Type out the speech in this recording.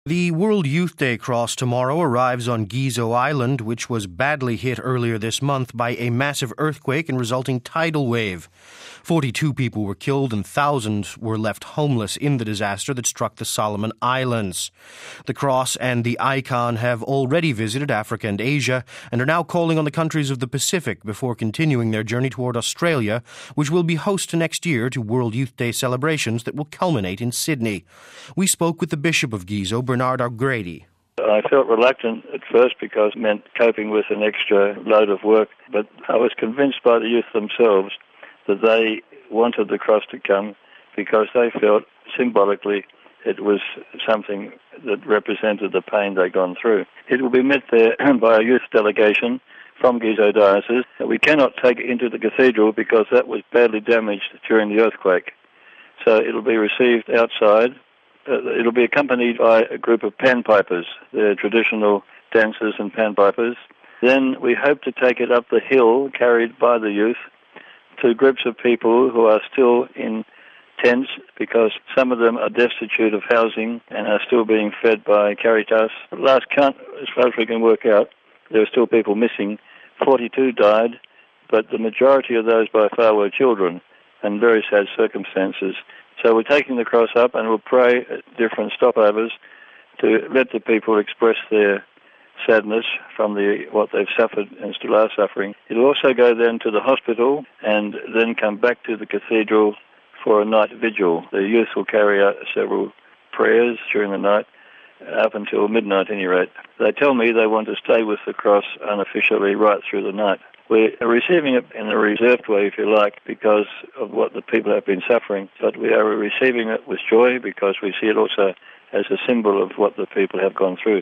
The World Youth Day cross tomorrow arrives on Gizo Island, which was badly hit earlier this month by a massive earthquake and resulting tidal wave. 42 people were killed and thousands were left homeless in the disaster that struck the Solomon Islands. The cross and the icon have already visited Africa and Asia and are now calling on the countries of the Pacific before continuing their journey toward Australia, which will be host next year to World Youth Day celebrations that will culminate in Sydney. We spoke with the Bishop of Gizo, Bernard O'Grady. I felt reluctant at first because it meant coping with an extra load of work, but I was convinced by the youth themselves that they wanted the cross to come because they felt symbolically it was something that represented the pain they'd gone through. It will be met there by a youth delegation from Gizo Diocese. We cannot take it into the cathedral because that was badly damaged during the earthquake. So it'll be received outside. It'll be accompanied by a group of panpipers. They're traditional dancers and panpipers. Then we hope to take it up the hill, carried by the youth, to groups of people who are still in tents because some of them are destitute of housing and are still being fed by Caritas. Last count, as far as we can work out, there are still people missing. 42 died, but the majority of those by far were children and very sad circumstances. So we're taking the cross up and we'll pray at different stopovers to let the people express their sadness from what they've suffered and still are suffering. It'll also go then to the hospital and then come back to the cathedral for a night vigil. The youth will carry out several prayers during the night, up until midnight at any rate. They tell me they want to stay with the cross unofficially right through the night. We're receiving it in a reserved way, if you like, because of what the people have been suffering, but we are receiving it with joy because we see it also as a symbol of what the people have gone through.